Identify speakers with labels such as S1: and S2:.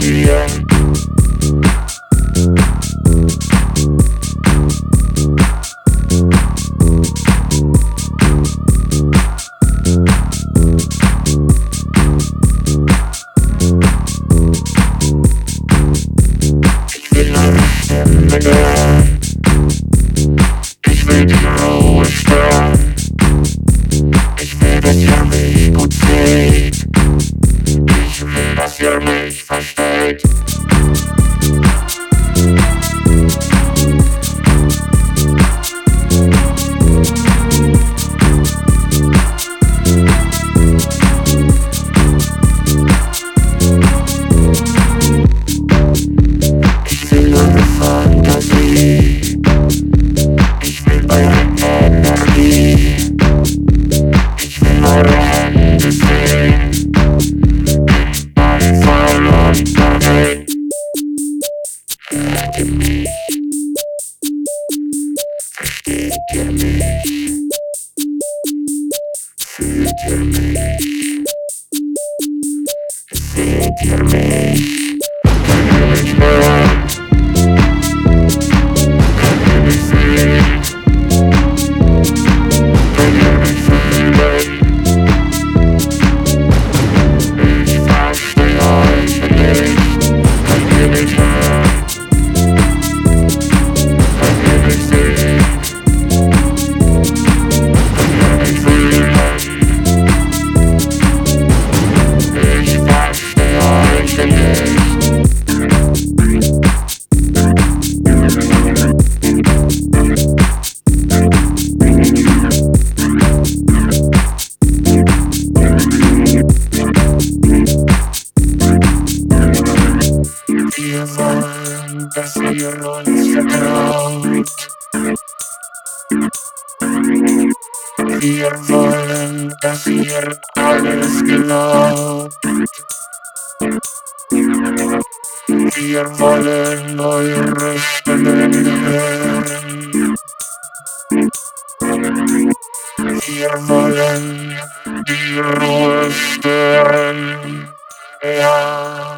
S1: dir. Ich will eine Stimme hören. Ich will die Ruhe stören. Ich will, dass ihr mich gut seht. Ich will, dass ihr mich versteht. Ich will eine Fantasie. Ich will eure Energie. Ich will eure Hände sehen. Einfall untergehen. Hört ihr mich? Versteht ihr mich? Fühlt ihr mich? Seht ihr mich? Könnt ihr mich hören? Könnt ihr mich sehen? Könnt ihr mich fühlen? Ich verstehe euch nicht. Könnt ihr mich hören? Könnt ihr mich sehen? Könnt ihr mich fühlen? Ich verstehe euch nicht. Wir wollen, dass ihr uns vertraut. Wir wollen, dass ihr alles glaubt. Wir wollen eure Stimmen hören. Wir wollen die Ruhe stören. Ja.